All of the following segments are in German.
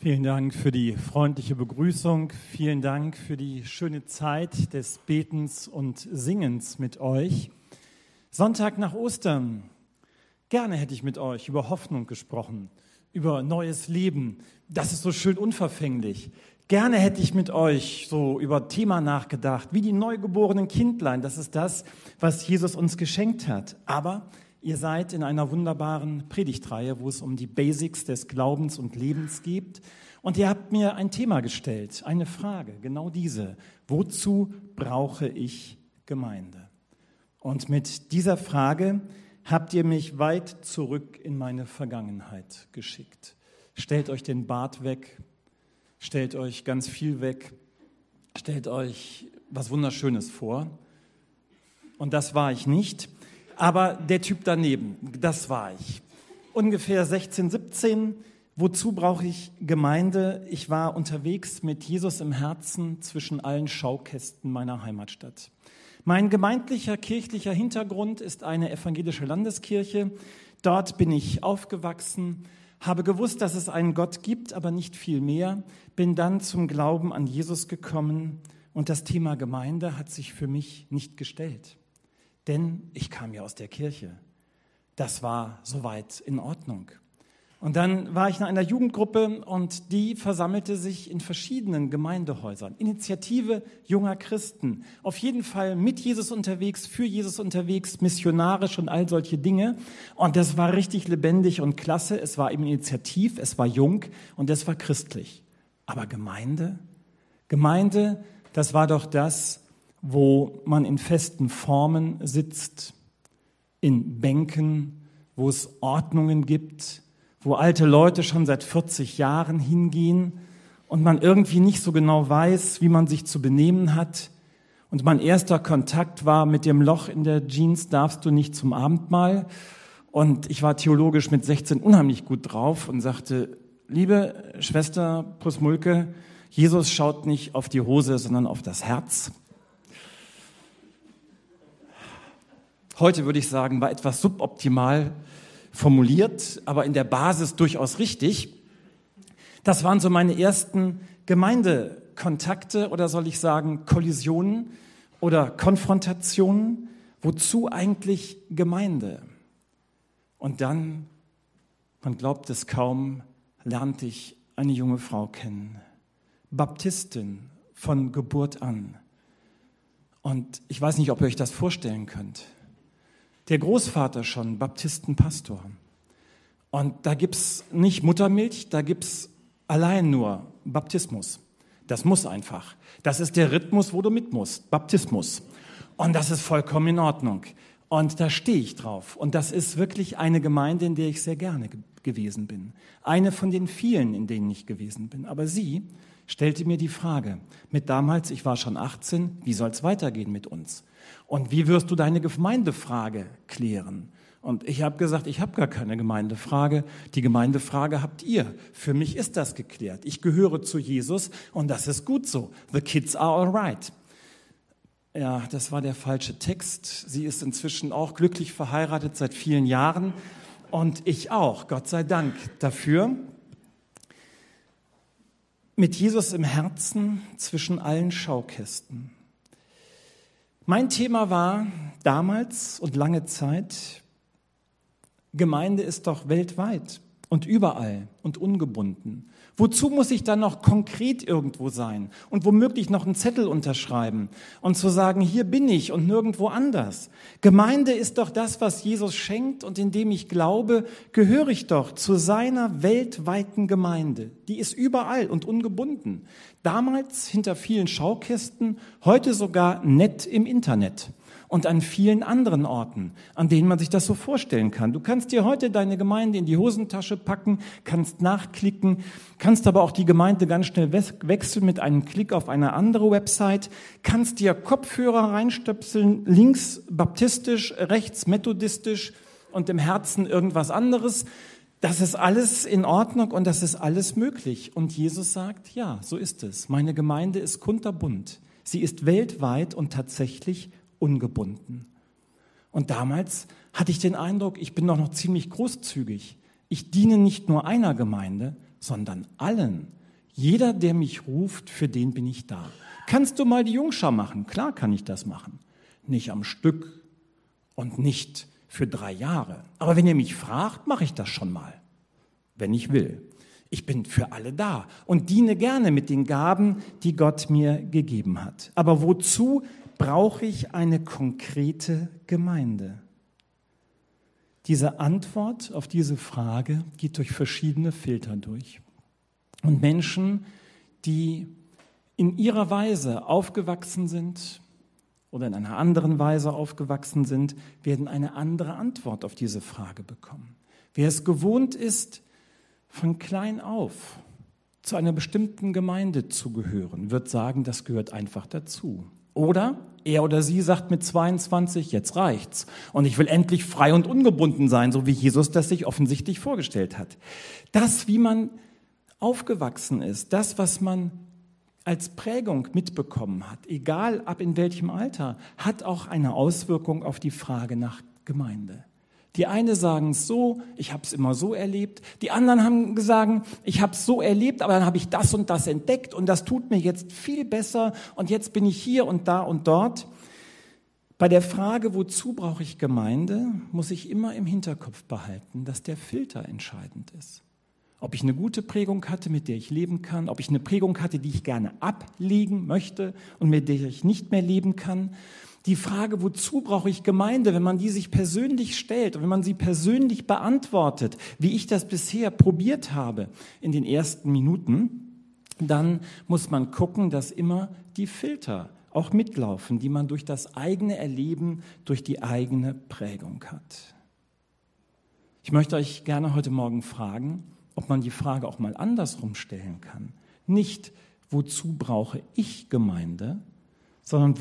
Vielen Dank für die freundliche Begrüßung. Vielen Dank für die schöne Zeit des Betens und Singens mit euch. Sonntag nach Ostern. Gerne hätte ich mit euch über Hoffnung gesprochen, über neues Leben. Das ist so schön unverfänglich. Gerne hätte ich mit euch so über Thema nachgedacht, wie die neugeborenen Kindlein. Das ist das, was Jesus uns geschenkt hat. Aber ihr seid in einer wunderbaren Predigtreihe, wo es um die Basics des Glaubens und Lebens geht. Und ihr habt mir ein Thema gestellt, eine Frage, genau diese. Wozu brauche ich Gemeinde? Und mit dieser Frage habt ihr mich weit zurück in meine Vergangenheit geschickt. Stellt euch den Bart weg, stellt euch ganz viel weg, stellt euch was Wunderschönes vor. Und das war ich nicht. Aber der Typ daneben, das war ich. Ungefähr 16, 17. Wozu brauche ich Gemeinde? Ich war unterwegs mit Jesus im Herzen zwischen allen Schaukästen meiner Heimatstadt. Mein gemeindlicher, kirchlicher Hintergrund ist eine evangelische Landeskirche. Dort bin ich aufgewachsen, habe gewusst, dass es einen Gott gibt, aber nicht viel mehr. Bin dann zum Glauben an Jesus gekommen und das Thema Gemeinde hat sich für mich nicht gestellt. Denn ich kam ja aus der Kirche. Das war soweit in Ordnung. Und dann war ich in einer Jugendgruppe und die versammelte sich in verschiedenen Gemeindehäusern. Initiative junger Christen. Auf jeden Fall mit Jesus unterwegs, für Jesus unterwegs, missionarisch und all solche Dinge. Und das war richtig lebendig und klasse. Es war eben initiativ, es war jung und es war christlich. Aber Gemeinde, das war doch das, wo man in festen Formen sitzt, in Bänken, wo es Ordnungen gibt, wo alte Leute schon seit 40 Jahren hingehen und man irgendwie nicht so genau weiß, wie man sich zu benehmen hat. Und mein erster Kontakt war mit dem Loch in der Jeans, darfst du nicht zum Abendmahl. Und ich war theologisch mit 16 unheimlich gut drauf und sagte, liebe Schwester Pusmulke, Jesus schaut nicht auf die Hose, sondern auf das Herz. Heute würde ich sagen, war etwas suboptimal formuliert, aber in der Basis durchaus richtig. Das waren so meine ersten Gemeindekontakte oder soll ich sagen Kollisionen oder Konfrontationen. Wozu eigentlich Gemeinde? Und dann, man glaubt es kaum, lernte ich eine junge Frau kennen. Baptistin von Geburt an. Und ich weiß nicht, ob ihr euch das vorstellen könnt. Der Großvater schon, Baptistenpastor. Und da gibt's nicht Muttermilch, da gibt's allein nur Baptismus. Das muss einfach. Das ist der Rhythmus, wo du mit musst, Baptismus. Und das ist vollkommen in Ordnung. Und da stehe ich drauf. Und das ist wirklich eine Gemeinde, in der ich sehr gerne gewesen bin. Eine von den vielen, in denen ich gewesen bin. Aber sie stellte mir die Frage, mit damals, ich war schon 18, wie soll's weitergehen mit uns? Und wie wirst du deine Gemeindefrage klären? Und ich habe gesagt, ich habe gar keine Gemeindefrage. Die Gemeindefrage habt ihr. Für mich ist das geklärt. Ich gehöre zu Jesus und das ist gut so. The kids are all right. Ja, das war der falsche Text. Sie ist inzwischen auch glücklich verheiratet seit vielen Jahren und ich auch. Gott sei Dank dafür. Mit Jesus im Herzen zwischen allen Schaukästen. Mein Thema war damals und lange Zeit, Gemeinde ist doch weltweit und überall und ungebunden. Wozu muss ich dann noch konkret irgendwo sein und womöglich noch einen Zettel unterschreiben und zu sagen, hier bin ich und nirgendwo anders? Gemeinde ist doch das, was Jesus schenkt und indem ich glaube, gehöre ich doch zu seiner weltweiten Gemeinde. Die ist überall und ungebunden. Damals hinter vielen Schaukästen, heute sogar nett im Internet. Und an vielen anderen Orten, an denen man sich das so vorstellen kann. Du kannst dir heute deine Gemeinde in die Hosentasche packen, kannst nachklicken, kannst aber auch die Gemeinde ganz schnell wechseln mit einem Klick auf eine andere Website, kannst dir Kopfhörer reinstöpseln, links baptistisch, rechts methodistisch und im Herzen irgendwas anderes. Das ist alles in Ordnung und das ist alles möglich. Und Jesus sagt, ja, so ist es. Meine Gemeinde ist kunterbunt. Sie ist weltweit und tatsächlich ungebunden. Und damals hatte ich den Eindruck, ich bin doch noch ziemlich großzügig. Ich diene nicht nur einer Gemeinde, sondern allen. Jeder, der mich ruft, für den bin ich da. Kannst du mal die Jungschar machen? Klar kann ich das machen. Nicht am Stück und nicht für 3 Jahre. Aber wenn ihr mich fragt, mache ich das schon mal, wenn ich will. Ich bin für alle da und diene gerne mit den Gaben, die Gott mir gegeben hat. Aber wozu brauche ich eine konkrete Gemeinde? Diese Antwort auf diese Frage geht durch verschiedene Filter durch. Und Menschen, die in ihrer Weise aufgewachsen sind oder in einer anderen Weise aufgewachsen sind, werden eine andere Antwort auf diese Frage bekommen. Wer es gewohnt ist, von klein auf zu einer bestimmten Gemeinde zu gehören, wird sagen, das gehört einfach dazu. Oder er oder sie sagt mit 22, jetzt reicht's. Und ich will endlich frei und ungebunden sein, so wie Jesus das sich offensichtlich vorgestellt hat. Das, wie man aufgewachsen ist, das, was man als Prägung mitbekommen hat, egal ab in welchem Alter, hat auch eine Auswirkung auf die Frage nach Gemeinde. Die einen sagen es so, ich habe es immer so erlebt. Die anderen haben gesagt, ich habe es so erlebt, aber dann habe ich das und das entdeckt und das tut mir jetzt viel besser und jetzt bin ich hier und da und dort. Bei der Frage, wozu brauche ich Gemeinde, muss ich immer im Hinterkopf behalten, dass der Filter entscheidend ist. Ob ich eine gute Prägung hatte, mit der ich leben kann, ob ich eine Prägung hatte, die ich gerne ablegen möchte und mit der ich nicht mehr leben kann. Die Frage, wozu brauche ich Gemeinde, wenn man die sich persönlich stellt und wenn man sie persönlich beantwortet, wie ich das bisher probiert habe in den ersten Minuten, dann muss man gucken, dass immer die Filter auch mitlaufen, die man durch das eigene Erleben, durch die eigene Prägung hat. Ich möchte euch gerne heute Morgen fragen, ob man die Frage auch mal andersrum stellen kann. Nicht, wozu brauche ich Gemeinde, sondern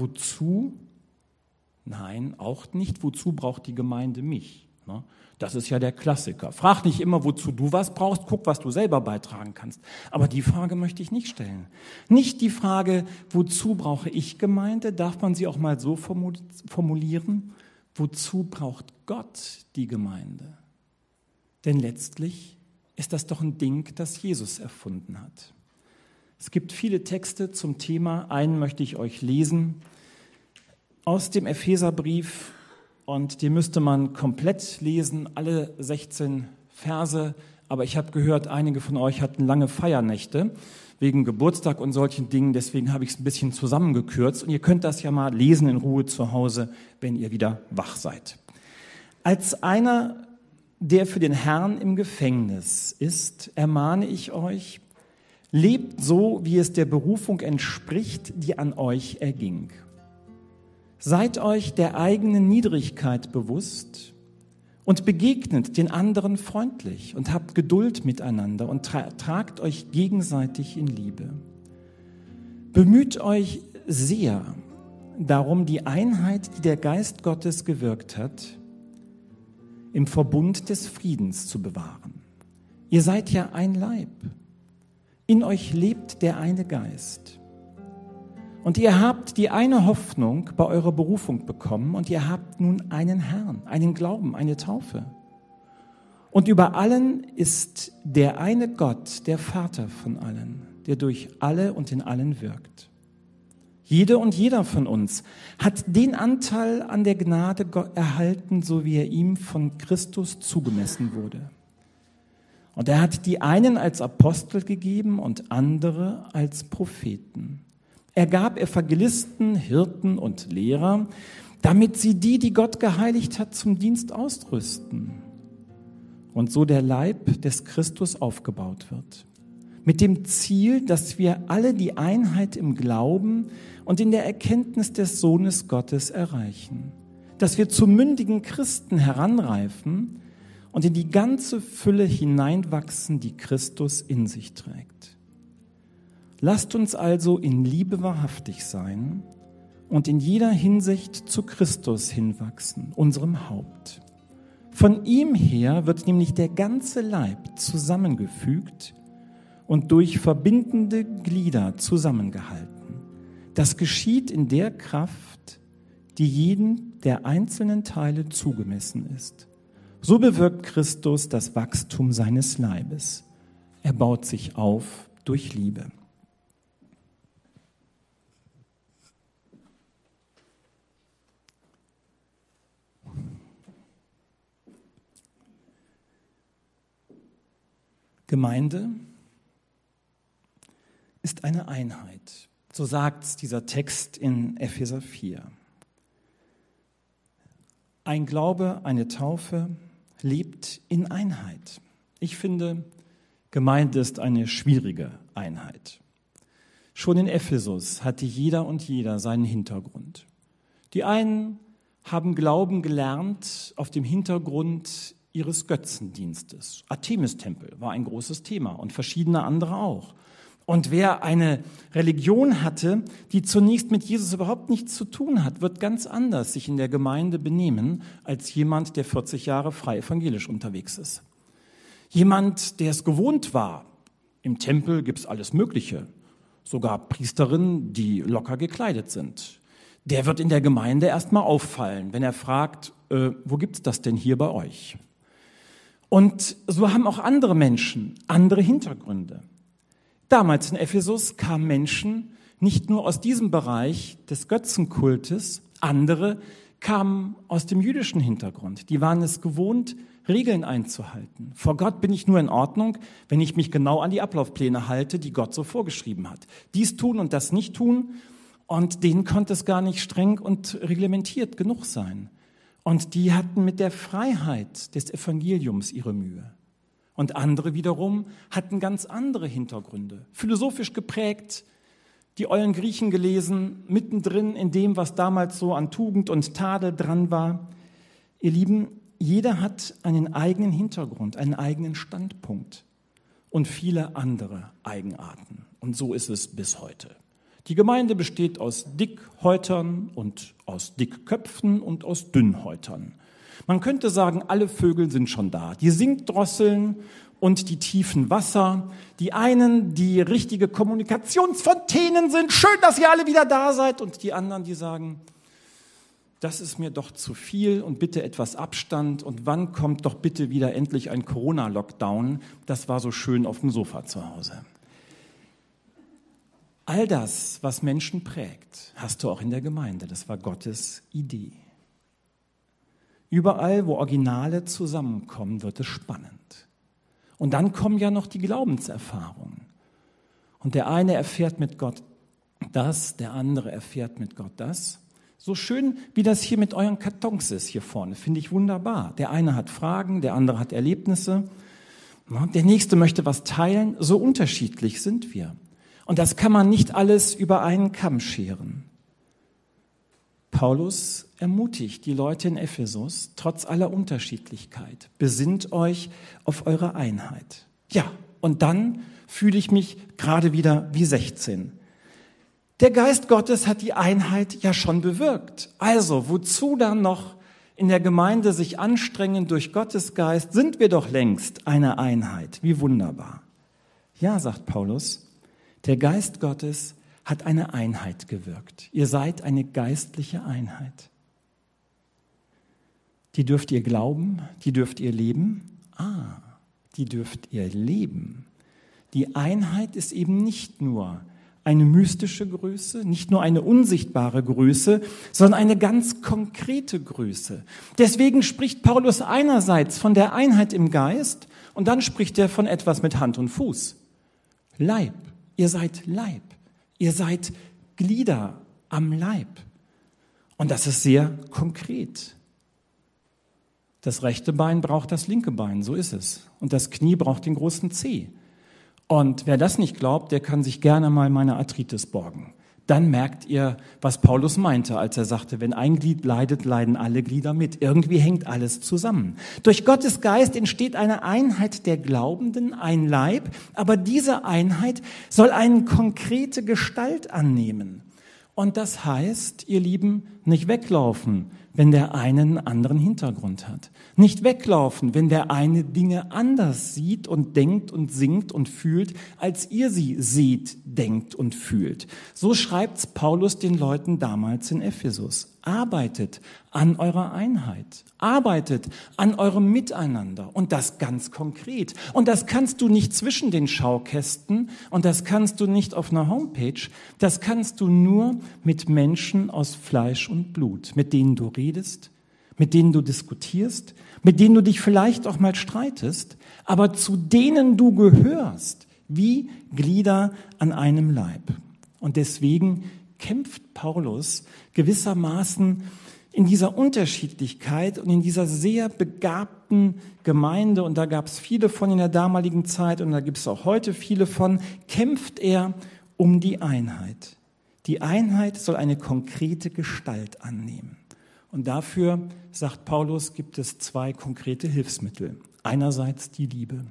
auch nicht, wozu braucht die Gemeinde mich? Das ist ja der Klassiker. Frag nicht immer, wozu du was brauchst, guck, was du selber beitragen kannst. Aber die Frage möchte ich nicht stellen. Nicht die Frage, wozu brauche ich Gemeinde, darf man sie auch mal so formulieren, wozu braucht Gott die Gemeinde? Denn letztlich ist das doch ein Ding, das Jesus erfunden hat. Es gibt viele Texte zum Thema, einen möchte ich euch lesen, aus dem Epheserbrief, und den müsste man komplett lesen, alle 16 Verse, aber ich habe gehört, einige von euch hatten lange Feiernächte wegen Geburtstag und solchen Dingen, deswegen habe ich es ein bisschen zusammengekürzt und ihr könnt das ja mal lesen in Ruhe zu Hause, wenn ihr wieder wach seid. Als einer, der für den Herrn im Gefängnis ist, ermahne ich euch, lebt so, wie es der Berufung entspricht, die an euch erging. Seid euch der eigenen Niedrigkeit bewusst und begegnet den anderen freundlich und habt Geduld miteinander und tragt euch gegenseitig in Liebe. Bemüht euch sehr darum, die Einheit, die der Geist Gottes gewirkt hat, im Verbund des Friedens zu bewahren. Ihr seid ja ein Leib. In euch lebt der eine Geist. Und ihr habt die eine Hoffnung bei eurer Berufung bekommen und ihr habt nun einen Herrn, einen Glauben, eine Taufe. Und über allen ist der eine Gott, der Vater von allen, der durch alle und in allen wirkt. Jede und jeder von uns hat den Anteil an der Gnade erhalten, so wie er ihm von Christus zugemessen wurde. Und er hat die einen als Apostel gegeben und andere als Propheten. Er gab Evangelisten, Hirten und Lehrer, damit sie die Gott geheiligt hat, zum Dienst ausrüsten. Und so der Leib des Christus aufgebaut wird. Mit dem Ziel, dass wir alle die Einheit im Glauben und in der Erkenntnis des Sohnes Gottes erreichen. Dass wir zu mündigen Christen heranreifen und in die ganze Fülle hineinwachsen, die Christus in sich trägt. Lasst uns also in Liebe wahrhaftig sein und in jeder Hinsicht zu Christus hinwachsen, unserem Haupt. Von ihm her wird nämlich der ganze Leib zusammengefügt und durch verbindende Glieder zusammengehalten. Das geschieht in der Kraft, die jedem der einzelnen Teile zugemessen ist. So bewirkt Christus das Wachstum seines Leibes. er baut sich auf durch Liebe. Gemeinde ist eine Einheit. So sagt dieser Text in Epheser 4. Ein Glaube, eine Taufe lebt in Einheit. Ich finde, Gemeinde ist eine schwierige Einheit. Schon in Ephesus hatte jeder und jeder seinen Hintergrund. Die einen haben Glauben gelernt auf dem Hintergrund ihres Götzendienstes. Artemis-Tempel war ein großes Thema und verschiedene andere auch. Und wer eine Religion hatte, die zunächst mit Jesus überhaupt nichts zu tun hat, wird ganz anders sich in der Gemeinde benehmen als jemand, der 40 Jahre frei evangelisch unterwegs ist. Jemand, der es gewohnt war, im Tempel gibt es alles Mögliche, sogar Priesterinnen, die locker gekleidet sind. Der wird in der Gemeinde erstmal auffallen, wenn er fragt, wo gibt es das denn hier bei euch? Und so haben auch andere Menschen andere Hintergründe. Damals in Ephesus kamen Menschen nicht nur aus diesem Bereich des Götzenkultes, andere kamen aus dem jüdischen Hintergrund. Die waren es gewohnt, Regeln einzuhalten. Vor Gott bin ich nur in Ordnung, wenn ich mich genau an die Ablaufpläne halte, die Gott so vorgeschrieben hat. Dies tun und das nicht tun, und denen konnte es gar nicht streng und reglementiert genug sein. Und die hatten mit der Freiheit des Evangeliums ihre Mühe. Und andere wiederum hatten ganz andere Hintergründe, philosophisch geprägt, die ollen Griechen gelesen, mittendrin in dem, was damals so an Tugend und Tadel dran war. Ihr Lieben, jeder hat einen eigenen Hintergrund, einen eigenen Standpunkt und viele andere Eigenarten. Und so ist es bis heute. Die Gemeinde besteht aus Dickhäutern und aus Dickköpfen und aus Dünnhäutern. Man könnte sagen, alle Vögel sind schon da. Die Singdrosseln und die tiefen Wasser. Die einen, die richtige Kommunikationsfontänen sind. Schön, dass ihr alle wieder da seid. Und die anderen, die sagen, das ist mir doch zu viel und bitte etwas Abstand. Und wann kommt doch bitte wieder endlich ein Corona-Lockdown? Das war so schön auf dem Sofa zu Hause. All das, was Menschen prägt, hast du auch in der Gemeinde. Das war Gottes Idee. Überall, wo Originale zusammenkommen, wird es spannend. Und dann kommen ja noch die Glaubenserfahrungen. Und der eine erfährt mit Gott das, der andere erfährt mit Gott das. So schön, wie das hier mit euren Kartons ist hier vorne, finde ich wunderbar. Der eine hat Fragen, der andere hat Erlebnisse. Der nächste möchte was teilen. So unterschiedlich sind wir. Und das kann man nicht alles über einen Kamm scheren. Paulus ermutigt die Leute in Ephesus, trotz aller Unterschiedlichkeit, besinnt euch auf eure Einheit. Ja, und dann fühle ich mich gerade wieder wie 16. Der Geist Gottes hat die Einheit ja schon bewirkt. Also, wozu dann noch in der Gemeinde sich anstrengen durch Gottes Geist, sind wir doch längst eine Einheit. Wie wunderbar. Ja, sagt Paulus, der Geist Gottes hat eine Einheit gewirkt. Ihr seid eine geistliche Einheit. Die dürft ihr glauben, die dürft ihr leben. Die dürft ihr leben. Die Einheit ist eben nicht nur eine mystische Größe, nicht nur eine unsichtbare Größe, sondern eine ganz konkrete Größe. Deswegen spricht Paulus einerseits von der Einheit im Geist und dann spricht er von etwas mit Hand und Fuß. Leib. Ihr seid Leib. Ihr seid Glieder am Leib. Und das ist sehr konkret. Das rechte Bein braucht das linke Bein, so ist es. Und das Knie braucht den großen Zeh. Und wer das nicht glaubt, der kann sich gerne mal meine Arthritis borgen. Dann merkt ihr, was Paulus meinte, als er sagte, wenn ein Glied leidet, leiden alle Glieder mit. Irgendwie hängt alles zusammen. Durch Gottes Geist entsteht eine Einheit der Glaubenden, ein Leib, aber diese Einheit soll eine konkrete Gestalt annehmen. Und das heißt, ihr Lieben, nicht weglaufen, wenn der eine einen anderen Hintergrund hat. Nicht weglaufen, wenn der eine Dinge anders sieht und denkt und singt und fühlt, als ihr sie seht, denkt und fühlt. So schreibt's Paulus den Leuten damals in Ephesus. Arbeitet an eurer Einheit. Arbeitet an eurem Miteinander. Und das ganz konkret. Und das kannst du nicht zwischen den Schaukästen und das kannst du nicht auf einer Homepage. Das kannst du nur mit Menschen aus Fleisch und Blut, mit denen du redest, mit denen du diskutierst, mit denen du dich vielleicht auch mal streitest, aber zu denen du gehörst, wie Glieder an einem Leib. Und deswegen kämpft Paulus gewissermaßen in dieser Unterschiedlichkeit und in dieser sehr begabten Gemeinde, und da gab es viele von in der damaligen Zeit und da gibt es auch heute viele von, kämpft er um die Einheit. Die Einheit soll eine konkrete Gestalt annehmen. Und dafür, sagt Paulus, gibt es 2 konkrete Hilfsmittel. Einerseits die Liebe.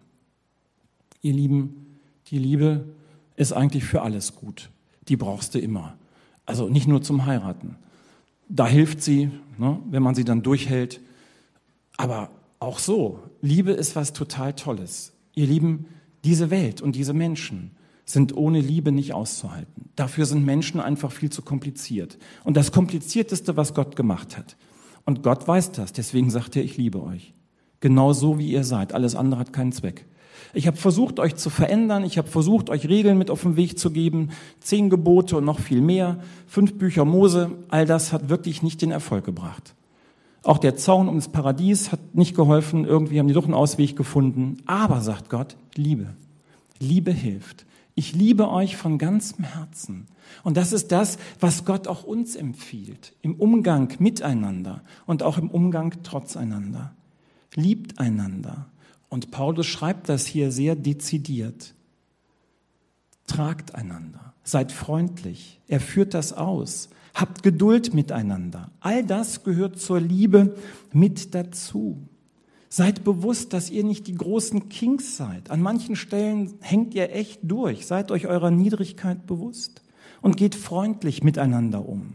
Ihr Lieben, die Liebe ist eigentlich für alles gut. Die brauchst du immer. Also nicht nur zum Heiraten. Da hilft sie, ne, wenn man sie dann durchhält. Aber auch so, Liebe ist was total Tolles. Ihr Lieben, diese Welt und diese Menschen sind ohne Liebe nicht auszuhalten. Dafür sind Menschen einfach viel zu kompliziert. Und das Komplizierteste, was Gott gemacht hat. Und Gott weiß das, deswegen sagt er, ich liebe euch. Genau so, wie ihr seid. Alles andere hat keinen Zweck. Ich habe versucht, euch zu verändern. Ich habe versucht, euch Regeln mit auf den Weg zu geben. 10 Gebote und noch viel mehr. 5 Bücher Mose. All das hat wirklich nicht den Erfolg gebracht. Auch der Zaun ums Paradies hat nicht geholfen. Irgendwie haben die doch einen Ausweg gefunden. Aber, sagt Gott, Liebe. Liebe hilft. Ich liebe euch von ganzem Herzen. Und das ist das, was Gott auch uns empfiehlt. Im Umgang miteinander und auch im Umgang trotzeinander. Liebt einander. Und Paulus schreibt das hier sehr dezidiert. Tragt einander, seid freundlich, er führt das aus, habt Geduld miteinander. All das gehört zur Liebe mit dazu. Seid bewusst, dass ihr nicht die großen Kings seid. An manchen Stellen hängt ihr echt durch. Seid euch eurer Niedrigkeit bewusst und geht freundlich miteinander um.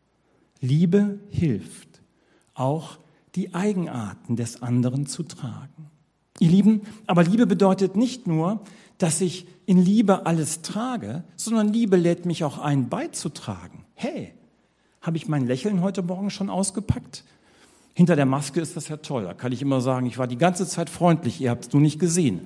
Liebe hilft, auch die Eigenarten des anderen zu tragen. Ihr Lieben, aber Liebe bedeutet nicht nur, dass ich in Liebe alles trage, sondern Liebe lädt mich auch ein, beizutragen. Hey, habe ich mein Lächeln heute Morgen schon ausgepackt? Hinter der Maske ist das ja toll. Da kann ich immer sagen, ich war die ganze Zeit freundlich, ihr habt es nur nicht gesehen.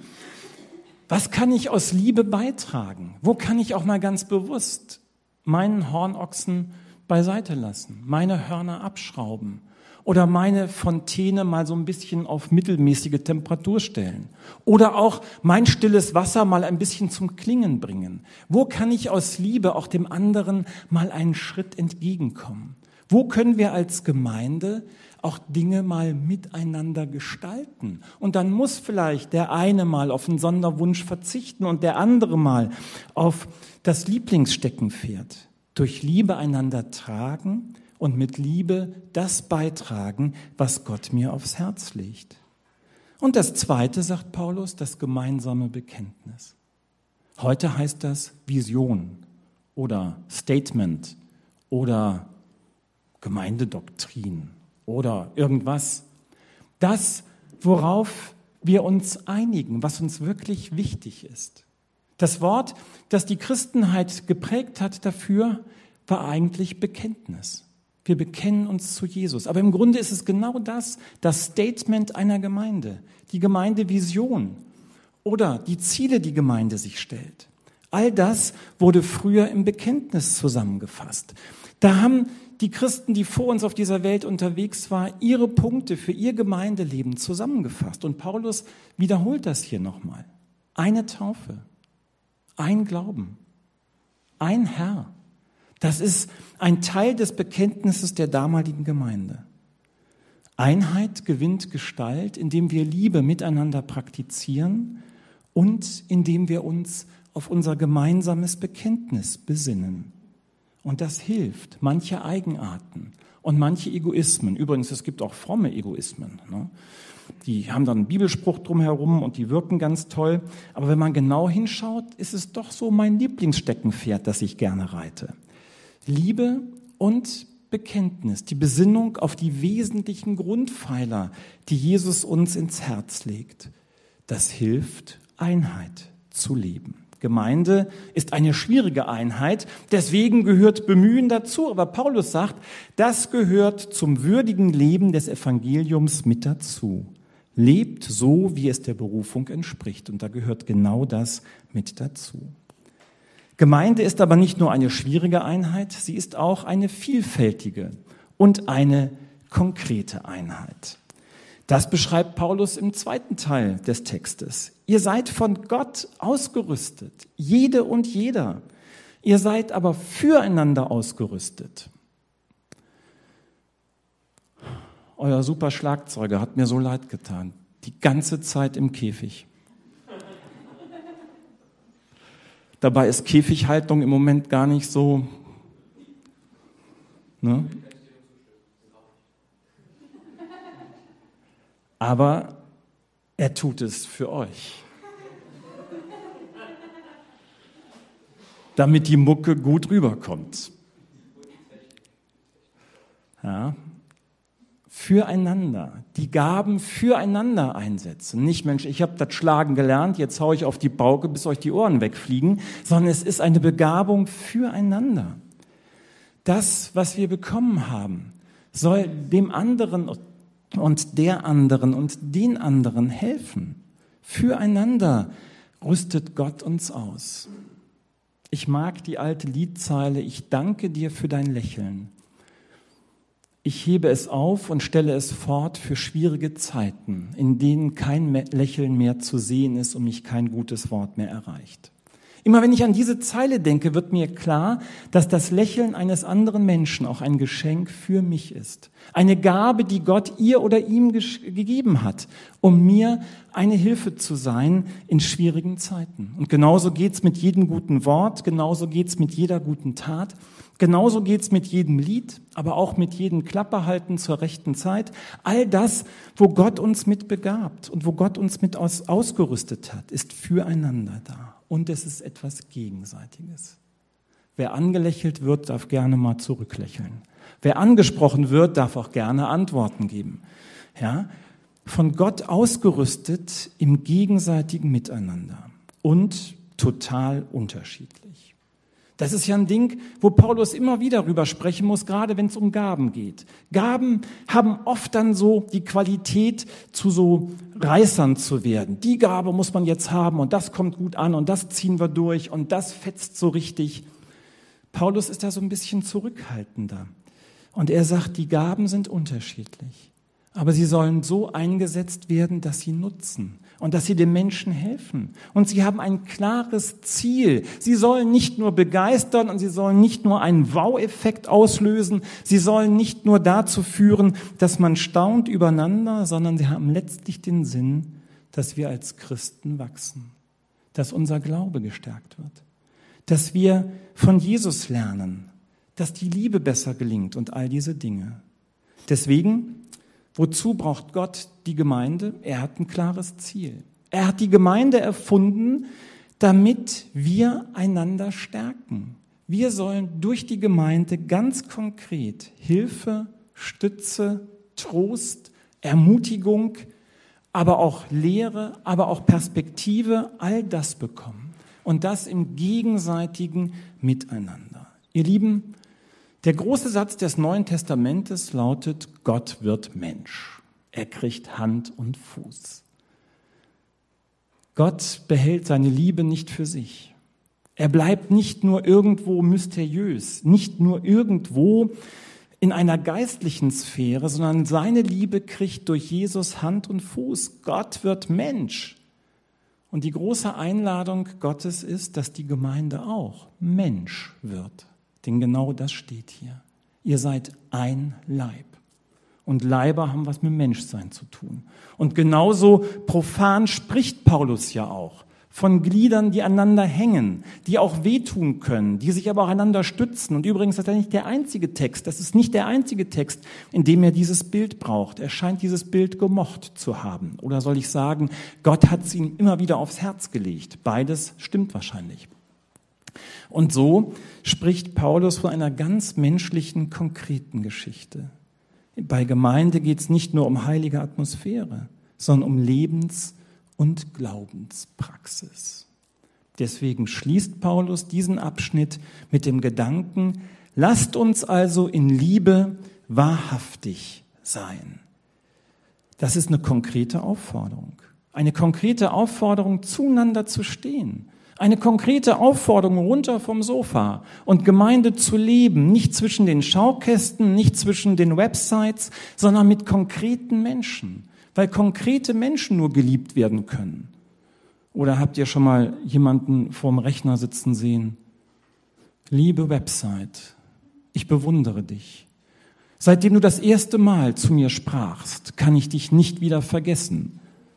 Was kann ich aus Liebe beitragen? Wo kann ich auch mal ganz bewusst meinen Hornochsen beiseite lassen, meine Hörner abschrauben oder meine Fontäne mal so ein bisschen auf mittelmäßige Temperatur stellen oder auch mein stilles Wasser mal ein bisschen zum Klingen bringen? Wo kann ich aus Liebe auch dem anderen mal einen Schritt entgegenkommen? Wo können wir als Gemeinde auch Dinge mal miteinander gestalten? Und dann muss vielleicht der eine mal auf einen Sonderwunsch verzichten und der andere mal auf das Lieblingssteckenpferd. Durch Liebe einander tragen und mit Liebe das beitragen, was Gott mir aufs Herz legt. Und das Zweite, sagt Paulus, das gemeinsame Bekenntnis. Heute heißt das Vision oder Statement oder Gemeindedoktrin oder irgendwas. Das, worauf wir uns einigen, was uns wirklich wichtig ist. Das Wort, das die Christenheit geprägt hat dafür, war eigentlich Bekenntnis. Wir bekennen uns zu Jesus. Aber im Grunde ist es genau das Statement einer Gemeinde, die Gemeindevision oder die Ziele, die Gemeinde sich stellt. All das wurde früher im Bekenntnis zusammengefasst. Da haben die Christen, die vor uns auf dieser Welt unterwegs waren, ihre Punkte für ihr Gemeindeleben zusammengefasst. Und Paulus wiederholt das hier nochmal. Eine Taufe, ein Glauben, ein Herr. Das ist ein Teil des Bekenntnisses der damaligen Gemeinde. Einheit gewinnt Gestalt, indem wir Liebe miteinander praktizieren und indem wir uns auf unser gemeinsames Bekenntnis besinnen. Und das hilft, manche Eigenarten und manche Egoismen. Übrigens, es gibt auch fromme Egoismen. Ne? Die haben dann einen Bibelspruch drumherum und die wirken ganz toll. Aber wenn man genau hinschaut, ist es doch so mein Lieblingssteckenpferd, das ich gerne reite. Liebe und Bekenntnis, die Besinnung auf die wesentlichen Grundpfeiler, die Jesus uns ins Herz legt. Das hilft, Einheit zu leben. Gemeinde ist eine schwierige Einheit, deswegen gehört Bemühen dazu. Aber Paulus sagt, das gehört zum würdigen Leben des Evangeliums mit dazu. Lebt so, wie es der Berufung entspricht. Und da gehört genau das mit dazu. Gemeinde ist aber nicht nur eine schwierige Einheit, sie ist auch eine vielfältige und eine konkrete Einheit. Das beschreibt Paulus im zweiten Teil des Textes. Ihr seid von Gott ausgerüstet, jede und jeder. Ihr seid aber füreinander ausgerüstet. Euer super Schlagzeuger hat mir so leid getan. Die ganze Zeit im Käfig. Dabei ist Käfighaltung im Moment gar nicht so. Ne? Aber er tut es für euch. Damit die Mucke gut rüberkommt. Ja. Füreinander, die Gaben füreinander einsetzen. Nicht, Mensch, ich habe das Schlagen gelernt, jetzt haue ich auf die Pauke, bis euch die Ohren wegfliegen, sondern es ist eine Begabung füreinander. Das, was wir bekommen haben, soll dem anderen und der anderen und den anderen helfen. Füreinander rüstet Gott uns aus. Ich mag die alte Liedzeile, ich danke dir für dein Lächeln. Ich hebe es auf und stelle es fort für schwierige Zeiten, in denen kein Lächeln mehr zu sehen ist und mich kein gutes Wort mehr erreicht. Immer wenn ich an diese Zeile denke, wird mir klar, dass das Lächeln eines anderen Menschen auch ein Geschenk für mich ist. Eine Gabe, die Gott ihr oder ihm gegeben hat, um mir eine Hilfe zu sein in schwierigen Zeiten. Und genauso geht's mit jedem guten Wort, genauso geht's mit jeder guten Tat, genauso geht's mit jedem Lied, aber auch mit jedem Klapperhalten zur rechten Zeit. All das, wo Gott uns mit begabt und wo Gott uns mit ausgerüstet hat, ist füreinander da. Und es ist etwas Gegenseitiges. Wer angelächelt wird, darf gerne mal zurücklächeln. Wer angesprochen wird, darf auch gerne Antworten geben. Ja? Von Gott ausgerüstet im gegenseitigen Miteinander und total unterschiedlich. Das ist ja ein Ding, wo Paulus immer wieder drüber sprechen muss, gerade wenn es um Gaben geht. Gaben haben oft dann so die Qualität, zu so Reißern zu werden. Die Gabe muss man jetzt haben und das kommt gut an und das ziehen wir durch und das fetzt so richtig. Paulus ist da so ein bisschen zurückhaltender. Und er sagt, die Gaben sind unterschiedlich. Aber sie sollen so eingesetzt werden, dass sie nutzen und dass sie den Menschen helfen. Und sie haben ein klares Ziel. Sie sollen nicht nur begeistern und sie sollen nicht nur einen Wow-Effekt auslösen. Sie sollen nicht nur dazu führen, dass man staunt übereinander, sondern sie haben letztlich den Sinn, dass wir als Christen wachsen, dass unser Glaube gestärkt wird, dass wir von Jesus lernen, dass die Liebe besser gelingt und all diese Dinge. Deswegen, wozu braucht Gott die Gemeinde? Er hat ein klares Ziel. Er hat die Gemeinde erfunden, damit wir einander stärken. Wir sollen durch die Gemeinde ganz konkret Hilfe, Stütze, Trost, Ermutigung, aber auch Lehre, aber auch Perspektive, all das bekommen. Und das im gegenseitigen Miteinander. Ihr Lieben, der große Satz des Neuen Testamentes lautet, Gott wird Mensch. Er kriegt Hand und Fuß. Gott behält seine Liebe nicht für sich. Er bleibt nicht nur irgendwo mysteriös, nicht nur irgendwo in einer geistlichen Sphäre, sondern seine Liebe kriegt durch Jesus Hand und Fuß. Gott wird Mensch. Und die große Einladung Gottes ist, dass die Gemeinde auch Mensch wird. Denn genau das steht hier. Ihr seid ein Leib. Und Leiber haben was mit Menschsein zu tun. Und genauso profan spricht Paulus ja auch von Gliedern, die aneinander hängen, die auch wehtun können, die sich aber auch einander stützen. Und übrigens ist das nicht der einzige Text. Das ist nicht der einzige Text, in dem er dieses Bild braucht. Er scheint dieses Bild gemocht zu haben. Oder soll ich sagen, Gott hat es ihm immer wieder aufs Herz gelegt. Beides stimmt wahrscheinlich. Und so spricht Paulus von einer ganz menschlichen, konkreten Geschichte. Bei Gemeinde geht es nicht nur um heilige Atmosphäre, sondern um Lebens- und Glaubenspraxis. Deswegen schließt Paulus diesen Abschnitt mit dem Gedanken: Lasst uns also in Liebe wahrhaftig sein. Das ist eine konkrete Aufforderung. Eine konkrete Aufforderung, zueinander zu stehen. Eine konkrete Aufforderung, runter vom Sofa und Gemeinde zu leben. Nicht zwischen den Schaukästen, nicht zwischen den Websites, sondern mit konkreten Menschen. Weil konkrete Menschen nur geliebt werden können. Oder habt ihr schon mal jemanden vorm Rechner sitzen sehen? Liebe Website, ich bewundere dich. Seitdem du das erste Mal zu mir sprachst, kann ich dich nicht wieder vergessen.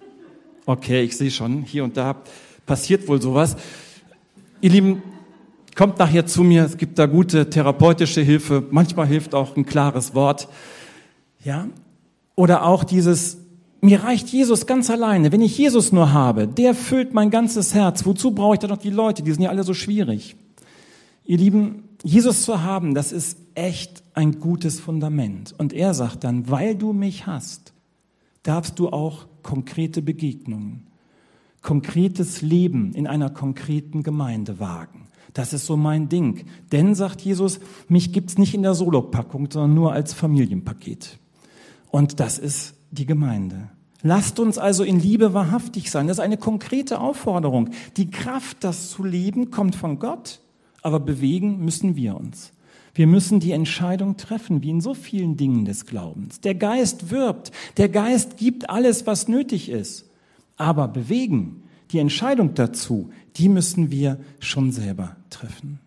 Okay, ich sehe schon, hier und da passiert wohl sowas. Ihr Lieben, kommt nachher zu mir, es gibt da gute therapeutische Hilfe, manchmal hilft auch ein klares Wort. Ja? Oder auch dieses: Mir reicht Jesus ganz alleine. Wenn ich Jesus nur habe, der füllt mein ganzes Herz. Wozu brauche ich da noch die Leute? Die sind ja alle so schwierig. Ihr Lieben, Jesus zu haben, das ist echt ein gutes Fundament. Und er sagt dann: Weil du mich hast, darfst du auch konkrete Begegnungen, konkretes Leben in einer konkreten Gemeinde wagen. Das ist so mein Ding. Denn, sagt Jesus, mich gibt's nicht in der Solopackung, sondern nur als Familienpaket. Und das ist die Gemeinde. Lasst uns also in Liebe wahrhaftig sein. Das ist eine konkrete Aufforderung. Die Kraft, das zu leben, kommt von Gott, aber bewegen müssen wir uns. Wir müssen die Entscheidung treffen, wie in so vielen Dingen des Glaubens. Der Geist wirbt, der Geist gibt alles, was nötig ist. Aber bewegen, die Entscheidung dazu, die müssen wir schon selber treffen.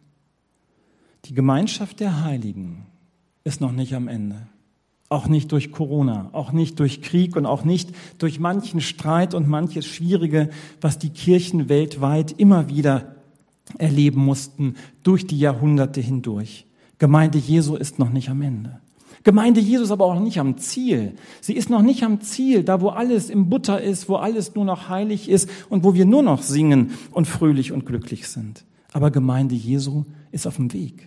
Die Gemeinschaft der Heiligen ist noch nicht am Ende. Auch nicht durch Corona, auch nicht durch Krieg und auch nicht durch manchen Streit und manches Schwierige, was die Kirchen weltweit immer wieder erleben mussten, durch die Jahrhunderte hindurch. Gemeinde Jesu ist noch nicht am Ende. Gemeinde Jesu ist aber auch noch nicht am Ziel. Sie ist noch nicht am Ziel, da wo alles im Butter ist, wo alles nur noch heilig ist und wo wir nur noch singen und fröhlich und glücklich sind. Aber Gemeinde Jesu ist auf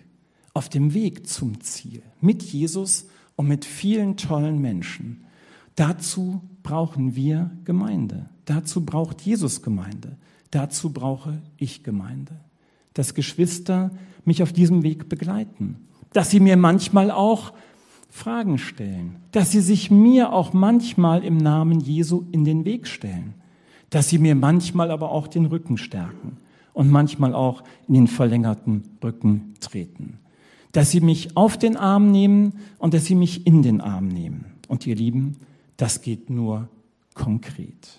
dem Weg zum Ziel. Mit Jesus und mit vielen tollen Menschen. Dazu brauchen wir Gemeinde. Dazu braucht Jesus Gemeinde. Dazu brauche ich Gemeinde. Dass Geschwister mich auf diesem Weg begleiten. Dass sie mir manchmal auch Fragen stellen. Dass sie sich mir auch manchmal im Namen Jesu in den Weg stellen. Dass sie mir manchmal aber auch den Rücken stärken und manchmal auch in den verlängerten Rücken treten. Dass sie mich auf den Arm nehmen und dass sie mich in den Arm nehmen. Und ihr Lieben, das geht nur konkret.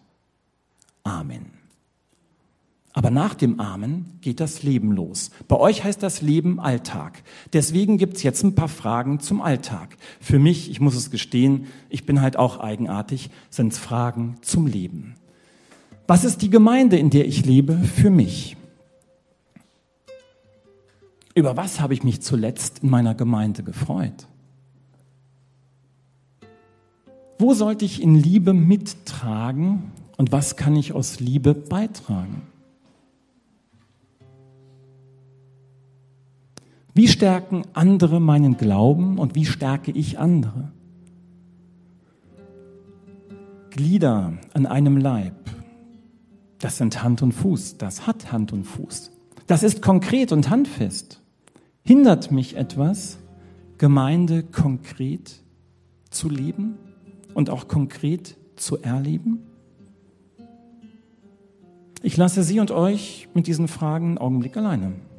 Amen. Aber nach dem Amen geht das Leben los. Bei euch heißt das Leben Alltag. Deswegen gibt's jetzt ein paar Fragen zum Alltag. Für mich, ich muss es gestehen, ich bin halt auch eigenartig, sind's Fragen zum Leben. Was ist die Gemeinde, in der ich lebe, für mich? Über was habe ich mich zuletzt in meiner Gemeinde gefreut? Wo sollte ich in Liebe mittragen und was kann ich aus Liebe beitragen? Wie stärken andere meinen Glauben und wie stärke ich andere? Glieder an einem Leib, das sind Hand und Fuß, das hat Hand und Fuß. Das ist konkret und handfest. Hindert mich etwas, Gemeinde konkret zu leben und auch konkret zu erleben? Ich lasse Sie und euch mit diesen Fragen einen Augenblick alleine.